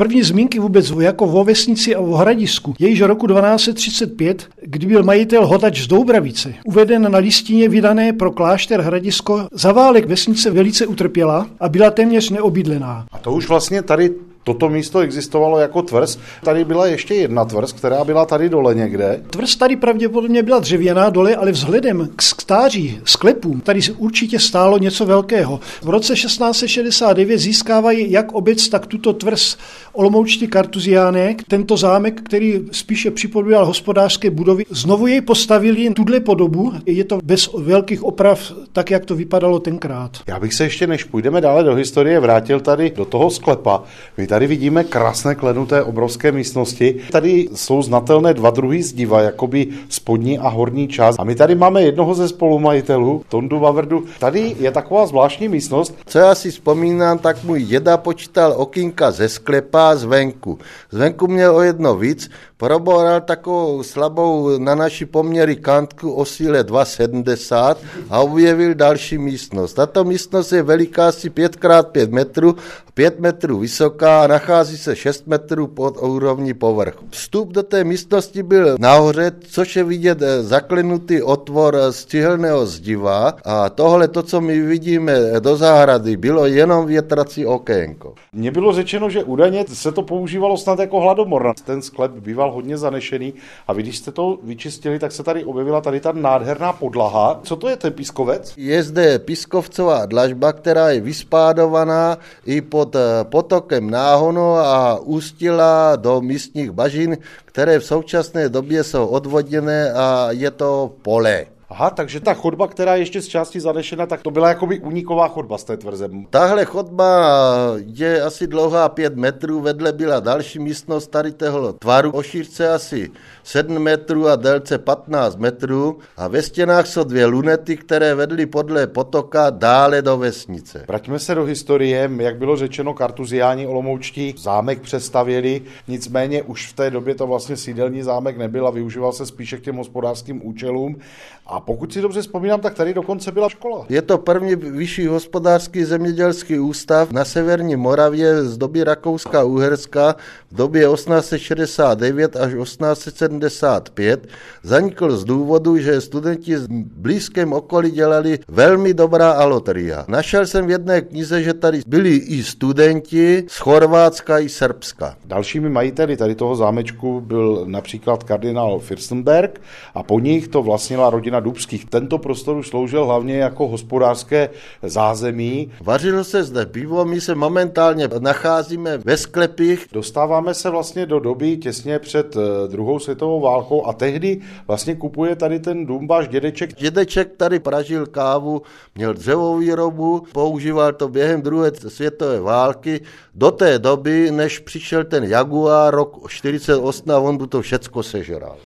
První zmínky vůbec jako o vesnici a o Hradisku je již roku 1235, kdy byl majitel Hodač z Doubravice uveden na listině vydané pro klášter Hradisko. Za válek vesnice velice utrpěla a byla téměř neobydlená. A to už vlastně tady toto místo existovalo jako tvrz. Tady byla ještě jedna tvrz, která byla tady dole někde. Tvrz tady pravděpodobně byla dřevěná dole, ale vzhledem k stáří sklepům tady určitě stálo něco velkého. V roce 1669 získávají jak obec, tak tuto tvrz olomoučtí kartuziánek. Tento zámek, který spíše připomínal hospodářské budovy, znovu jej postavili tuhle podobu. Je to bez velkých oprav, tak jak to vypadalo tenkrát. Já bych se ještě, než půjdeme dále do historie, vrátil tady do toho sklepa. Tady vidíme krásné klenuté obrovské místnosti. Tady jsou znatelné dva druhy zdiva, jakoby spodní a horní část. A my tady máme jednoho ze spolumajitelů, Tondu Vavrdu. Tady je taková zvláštní místnost. Co já si vzpomínám, tak můj děda počítal okýnka ze sklepa zvenku. Zvenku měl o jedno víc, proboral takovou slabou na naši poměry kantku o síle 2,70 a objevil další místnost. Tato místnost je veliká asi 5x5 metrů, 5 metrů vysoká a nachází se 6 metrů pod úrovní povrchu. Vstup do té místnosti byl nahoře, což je vidět zaklenutý otvor z cihelného zdiva a tohle, to, co my vidíme do zahrady, bylo jenom větrací okénko. Mně bylo řečeno, že údajně se to používalo snad jako hladomor. Ten sklep býval hodně zanešený a vy, když jste to vyčistili, tak se tady objevila tady ta nádherná podlaha. Co to je ten pískovec? Je zde pískovcová dlažba, která je vyspádovaná i pod potokem Náhonu a ústila do místních bažin, které v současné době jsou odvodněné a je to pole. Aha, takže ta chodba, která je ještě z části zanešena, tak to byla jakoby úniková chodba z té tvrze. Tahle chodba je asi dlouhá 5 metrů, vedle byla další místnost tady téhle tvaru, o šířce asi 7 metrů a délce 15 metrů a ve stěnách jsou 2 lunety, které vedly podle potoka dále do vesnice. Vraťme se do historie, jak bylo řečeno, kartuziáni olomoučtí zámek přestavěli, nicméně už v té době to vlastně sídelní zámek nebyl a využíval se spíše k těm hospodářským účelům. A pokud si dobře vzpomínám, tak tady dokonce byla škola. Je to první vyšší hospodářský zemědělský ústav na severní Moravě z doby Rakouska-Uherska v době 1869 až 1875. Zanikl z důvodu, že studenti z blízkém okolí dělali velmi dobrá alotria. Našel jsem v jedné knize, že tady byli i studenti z Chorvatska i Srbska. Dalšími majiteli tady toho zámečku byl například kardinál Fürstenberg a po nich to vlastnila rodina Dubských. Tento prostor sloužil hlavně jako hospodářské zázemí. Vařilo se zde pivo, my se momentálně nacházíme ve sklepích. Dostáváme se vlastně do doby těsně před druhou světovou válkou a tehdy vlastně kupuje tady ten dům váš dědeček. Dědeček tady pražil kávu, měl dřevou výrobu, používal to během druhé světové války do té doby, než přišel ten Jaguar rok 48 a on by to všecko sežral.